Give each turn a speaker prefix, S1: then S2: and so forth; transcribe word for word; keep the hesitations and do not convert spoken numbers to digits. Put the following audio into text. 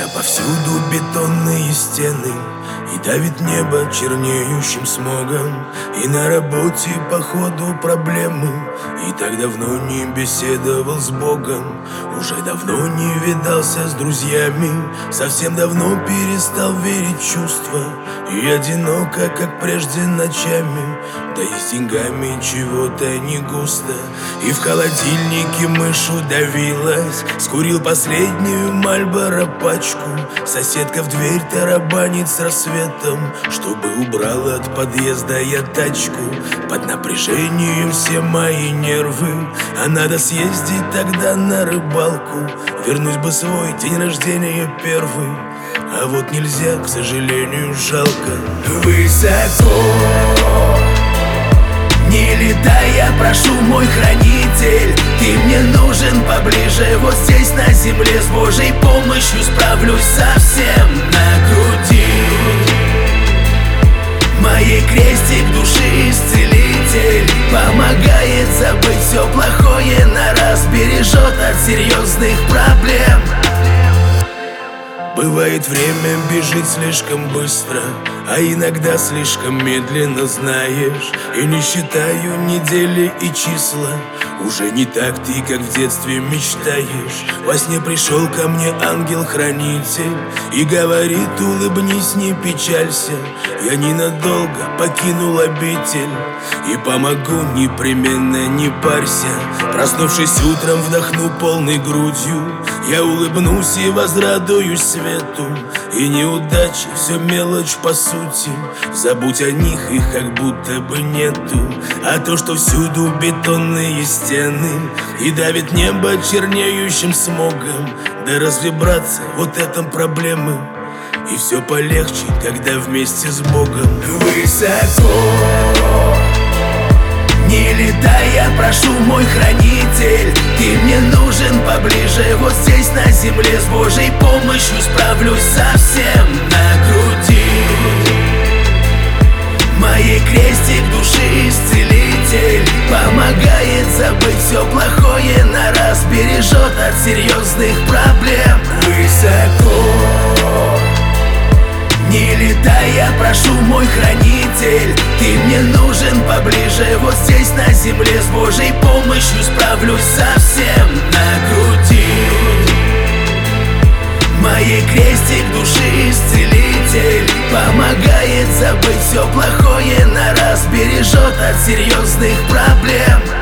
S1: когда повсюду бетонные стены и давит небо чернеющим смогом, и на работе походу проблемы, и так давно не беседовал с Богом, уже давно не видался с друзьями, совсем давно перестал верить в чувства, и одиноко, как прежде ночами, да и с деньгами чего-то не густо, и в холодильнике мышь удавилась, скурил последнюю Мальборо пачку, соседка в дверь тарабанит с рассветом, чтобы убрала от подъезда я тачку. Под напряжением все мои нервы, а надо съездить тогда на рыбалку, вернуть бы свой день рождения первый, а вот нельзя, к сожалению, жалко. Высоко не летай, я прошу, мой хранитель, ты мне нужен поближе, вот здесь на земле с Божьей помощью справлюсь совсем. На груди моей крестик души исцелитель, помогает забыть все плохое на раз, бережет от серьезных проблем. Бывает, время бежит слишком быстро, а иногда слишком медленно, знаешь. И не считаю недели и числа, уже не так ты, как в детстве мечтаешь. Во сне пришел ко мне ангел-хранитель и говорит: улыбнись, не печалься, я ненадолго покинул обитель и помогу непременно, не парься. Проснувшись утром, вдохну полной грудью, я улыбнусь и возрадуюсь свету. И неудачи — все мелочь по сути, забудь о них, их как будто бы нету. А то, что всюду бетонные стены и давит небо чернеющим смогом, да разве, братцы, вот этом проблемы? И все полегче, когда вместе с Богом. Высоко не летай, я прошу, мой хранитель, ты мне нужен поближе, вот здесь на земле с Божьей помощью справлюсь совсем. На груди моей крестик души исцелитель, помогает забыть все плохое на раз, бережет от серьезных проблем. Высоко не летай, я прошу, мой хранитель, ты мне нужен поближе, вот здесь на земле с Божьей помощью справлюсь совсем. На груди моей крестик души исцелитель, помогает забыть все плохое на раз, бережет от серьезных проблем.